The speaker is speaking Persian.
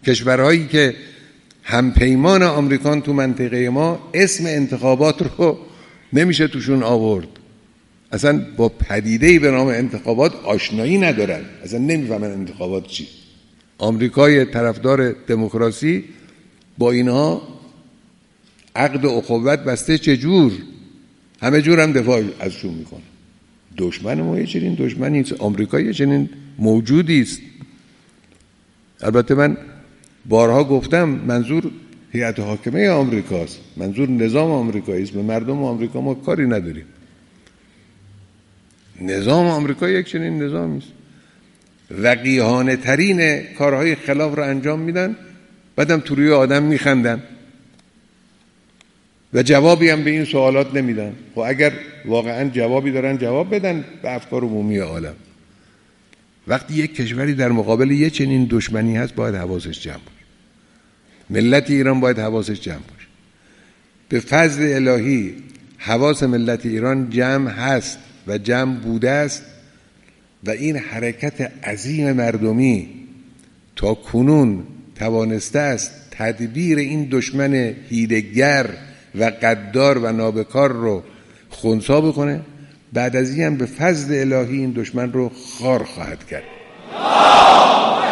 کشورهایی که همپیمان آمریکان تو منطقه ما اسم انتخابات رو نمیشه توشون آورد، اصلا با پدیده‌ای به نام انتخابات آشنایی ندارن، اصلا نمیفهمن انتخابات چی. آمریکای طرفدار دموکراسی با اینها عقد و اخوت بسته، چجور همه جور هم دفاع ازشون میکنه. دشمن ما یه چنین دشمنی است، آمریکا یه چنین موجودی است. البته من بارها گفتم منظور هیئت حاکمه آمریکاست، منظور نظام آمریکایی است. به مردم آمریکا ما کاری نداریم. نظام آمریکا یک چنین نظامی است، وقیحانه ترین کارهای خلاف رو انجام میدن، بعدم تو روی آدم میخندن و جوابی هم به این سوالات نمیدن. خب اگر واقعا جوابی دارن جواب بدن به افکار عمومی عالم. وقتی یک کشوری در مقابل یک چنین دشمنی هست باید حواسش جمع باشه. ملت ایران باید حواسش جمع باشه. به فضل الهی حواس ملت ایران جمع هست و جمع بوده است و این حرکت عظیم مردمی تا کنون توانسته است تدبیر این دشمن حیله‌گر و غدار و نابکار رو خنثی بکنه. بعد از این هم به فضل الهی این دشمن رو خار خواهد کرد.